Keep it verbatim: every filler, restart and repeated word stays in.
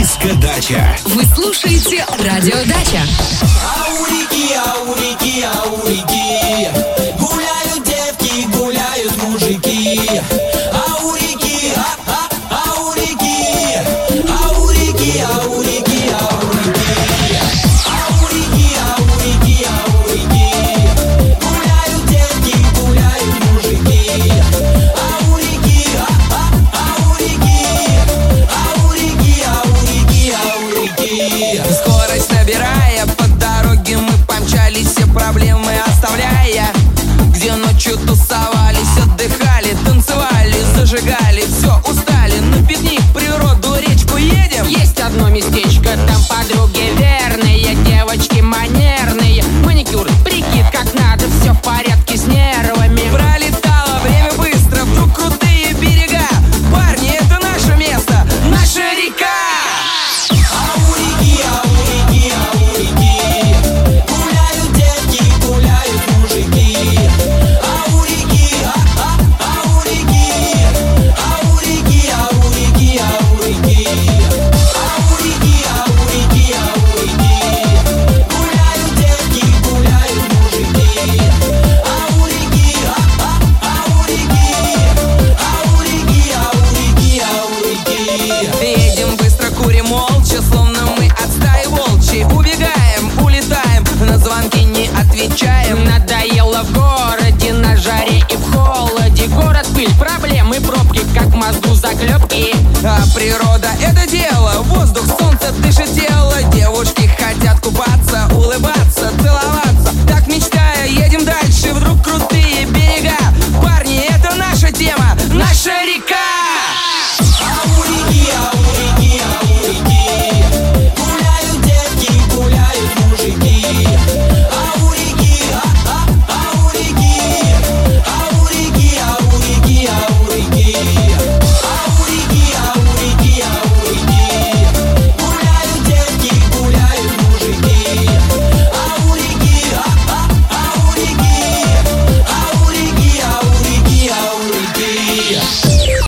Дискодача. Вы слушаете Радио Дача. Аурики, аурики, аурики. Гуляют девки, гуляют мужики. Аурики, а, а, аурики. Аурики, аурики, аурики. Аурики, аурики, аурики. Гуляют девки, гуляют мужики. Аурики, а, а, аурики. Аурики, аурики, аурики. Скорость набирая, по дороге мы помчались, все проблемы оставляя. Где ночью тусовались, отдыхали, танцевали, зажигали, все, устали. На пикник, природу, речку едем. Есть одно местечко, там подруги верные, девочки манерные. Маникюр, прикид как надо, все в порядке с нервами. Пролетало время быстро, вдруг крутые берега. Парни, это наше место, наша река. Аурики, аурики, аурики. Гуляют девки, гуляют мужики. Аурики, а, а, аурики. Аурики, аурики, аурики. Аурики, аурики, аурики. Гуляют девки, гуляют мужики. Аурики, а, а, аурики. Аурики, аурики, аурики. Едем быстро, курим молча, словно мы от стаи волчьей. Убегаем, улетаем, на звонки не отвечаем. Надоело в городе, на жаре и в холоде. Город, пыль, проблемы, пробки, как в мозгу заклепки. А природа — это дело, воздух, солнце дышит тело. Девушки хотят купаться,